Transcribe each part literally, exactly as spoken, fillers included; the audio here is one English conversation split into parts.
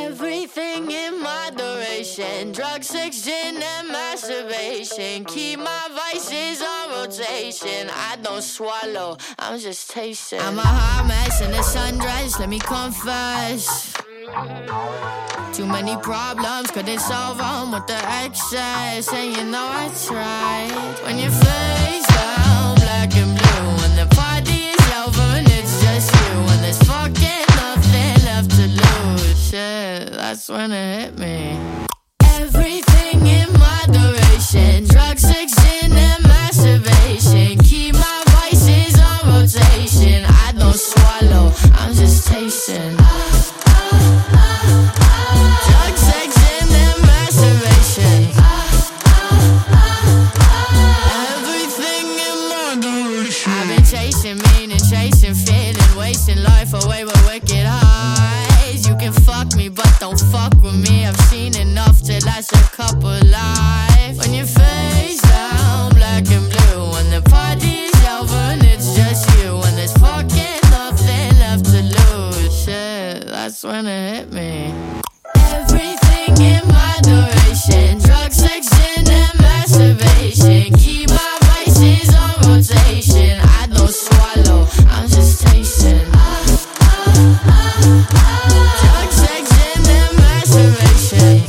Everything in moderation. Drugs, sex, gin, and masturbation. Keep my vices on rotation. I don't swallow, I'm just tasting. I'm a hot mess in a sundress, let me confess. Too many problems, couldn't solve them with the excess. And you know I tried. When your face down, black and blue. When the party is over and it's just you. When there's fucking nothing left to lose. Shit, that's when it hit me. Everything in moderation. Drugs, sex, gin, and masturbation. Keep my vices on rotation. I don't swallow, I'm just tasting. Drugs, sex, gin, and masturbation. Everything in moderation. I've been chasing meaning, chasing feeling, wasting life away with wicked highs. You can fuck me, but don't fuck with me. I've seen enough to last a couple lives. When your face down, black and blue. When the party's over and it's just you. When there's fucking nothing left to lose. Shit, that's when it hit me. Everything in moderation. Drugs, sex, gin, and masturbation. Keep my vices on rotation. I don't swallow, I'm just tasting. Drugs, sex, gin, and masturbation.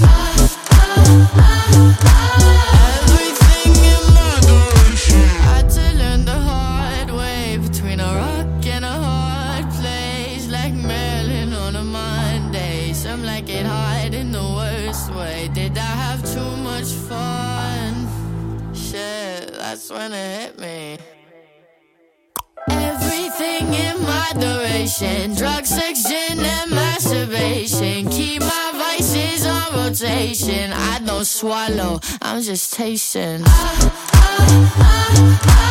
Everything in moderation. I had to learn the hard way. Between a rock and a hard place. Like Marilyn on a Monday. Some like it hard in the worst way. Did I have too much fun? Shit, that's when it hit me. Everything in moderation. Drugs, sex, gin, and masturbation. Keep my vices on rotation. I don't swallow, I'm just tasting. Ah, ah, ah, ah.